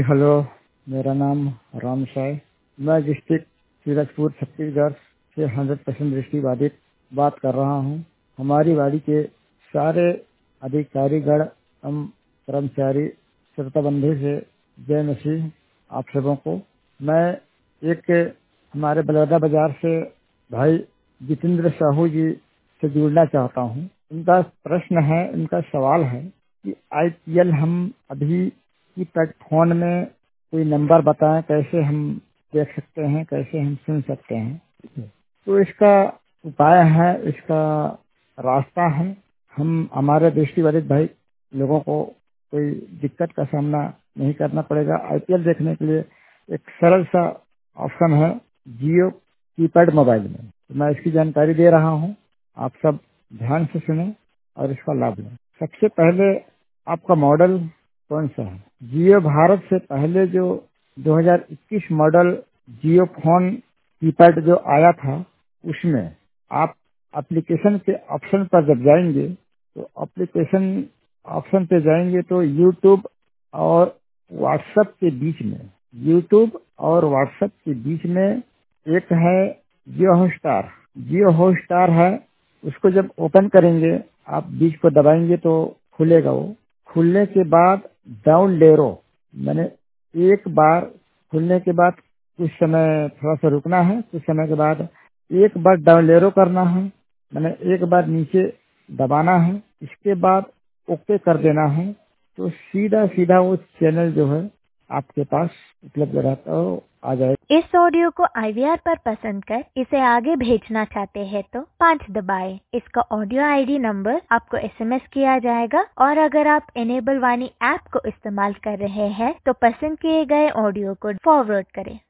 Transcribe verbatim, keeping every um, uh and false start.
Hello, मेरा नाम राम साय। मैं डिस्ट्रिक्ट फिरोजपुर छत्तीसगढ़ से हंड्रेड परसेंट दृष्टिबाधित बात कर रहा हूँ। हमारी वाड़ी के सारे अधिकारीगण एवं कर्मचारी श्रोताबंधु से जय मसीह आप सबों को। मैं एक हमारे बलौदा बाजार से भाई जितेंद्र साहू जी से जुड़ना चाहता हूँ। इनका प्रश्न है, इनका सवाल है कि आईपीएल हम अभी की प्लेटफॉर्म में कोई नंबर बताएं, कैसे हम देख सकते हैं, कैसे हम सुन सकते हैं। तो इसका उपाय है, इसका रास्ता है। हम हमारे दृष्टिबाधित भाई लोगों को कोई दिक्कत का सामना नहीं करना पड़ेगा। आईपीएल देखने के लिए एक सरल सा ऑप्शन है जियो कीपैड मोबाइल में। तो मैं इसकी जानकारी दे रहा हूँ, आप सब ध्यान से सुने और इसका लाभ लें। सबसे पहले आपका मॉडल कौन सा है? जियो भारत से पहले जो दो हज़ार इक्कीस मॉडल जियो फोन कीपैड जो आया था, उसमें आप एप्लीकेशन के ऑप्शन पर जब जाएंगे तो एप्लीकेशन ऑप्शन पे जाएंगे तो यूट्यूब और व्हाट्सएप के बीच में यूट्यूब और व्हाट्सएप के बीच में एक है जियो हॉटस्टार। जियो हॉटस्टार है, उसको जब ओपन करेंगे, आप बीच को दबाएंगे तो खुलेगा। वो खुलने के बाद डाउन लेरो मैंने एक बार खुलने के बाद कुछ समय थोड़ा सा रुकना है, कुछ समय के बाद एक बार डाउन लेरो करना है, मैंने एक बार नीचे दबाना है, इसके बाद ओके कर देना है। तो सीधा सीधा वो चैनल जो है आपके पास उपलब्ध रहता हो आ जाए। इस ऑडियो को आईवीआर पर पसंद कर इसे आगे भेजना चाहते हैं तो पाँच दबाएं। इसका ऑडियो आईडी नंबर आपको एसएमएस किया जाएगा और अगर आप इनेबल वाणी ऐप को इस्तेमाल कर रहे हैं तो पसंद किए गए ऑडियो को फॉरवर्ड करें।